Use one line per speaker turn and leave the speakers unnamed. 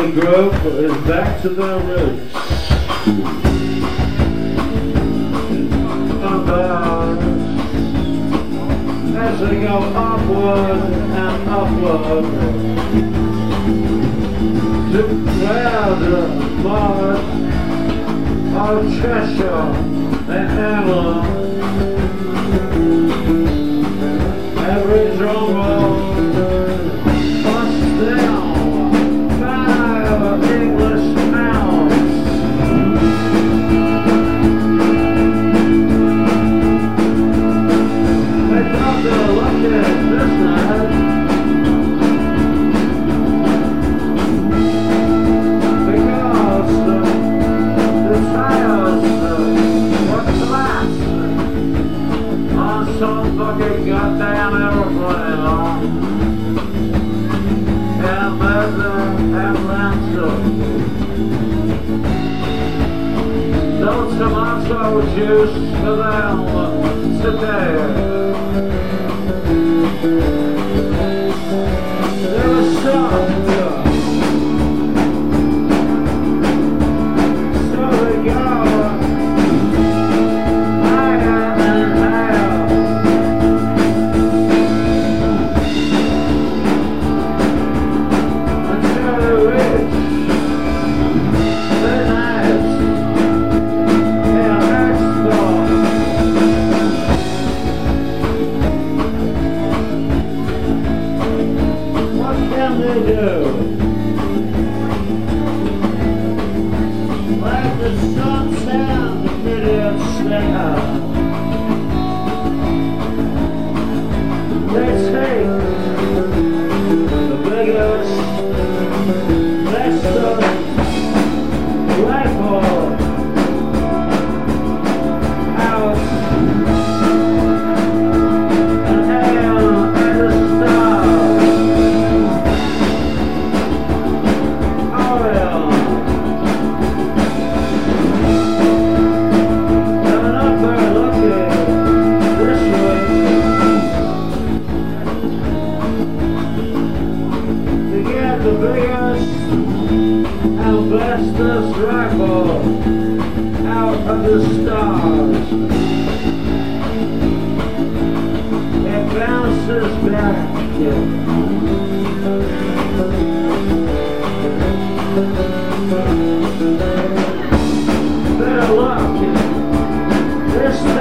the group is back to their roots. As they go upward and upward to cloud the march of Cheshire and England. Every drum roll busts down 5 English pounds. They thought they were lucky this night, because the tires were collapsed on some fucking goddamn airplane in Atlanta. No tomato juice for them today. There was some, so they go higher and higher until they reach the night in Expo. What can they do? Like the sunset, the prettiest star. They take the biggest, bestest rifle out and hail at the stars. Oh yeah. Coming up very lucky this way. To get the biggest and bestest rifle out of the stars. It bounces back. Better luck this